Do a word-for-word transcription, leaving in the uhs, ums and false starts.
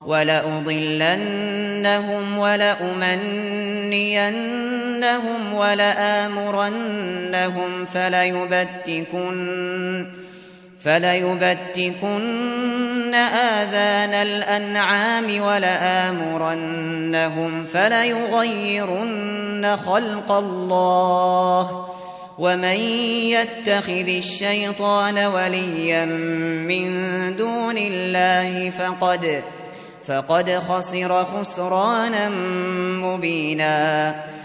وَلَأُضِلَّنَّهُمْ وَلَأُمَنِّيَنَّهُمْ وَلَآمُرَنَّهُمْ فَلَيُبَتِّكُنَّ فَلَيُبَتِّكُنَّ آذَانَ الْأَنْعَامِ وَلَآمُرَنَّهُمْ فَلَيُغَيِّرُنَّ خَلْقَ اللَّهِ ۚ وَمَن يَتَّخِذِ الشَّيْطَانَ وَلِيًّا مِّن دُونِ اللَّهِ فَقَدْ فَقَدْ خَسِرَ خُسْرَانًا مُّبِينًا